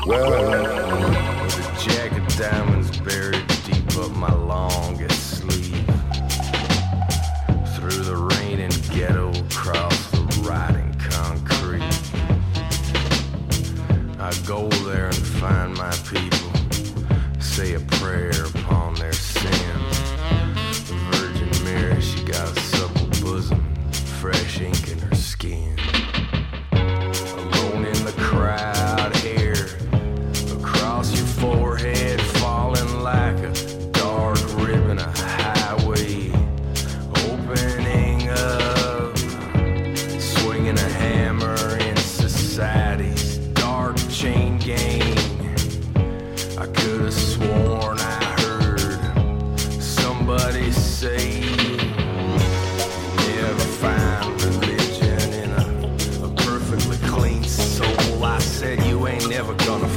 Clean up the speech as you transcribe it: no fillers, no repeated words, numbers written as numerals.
With a jack of diamonds buried deep up my longest sleeve. Through the rain and ghetto, across the rotting concrete. I go there and find my people, say a prayer upon their sins. The Virgin Mary, she got a supple bosom, fresh ink in her skin. Alone in the crowd here, across your forehead, falling like a dark ribbon, a highway opening up, swinging a hammer in society's dark chain gang. I could have sworn I heard somebody say, never find religion in a perfectly clean soul. I said, you ain't never gonna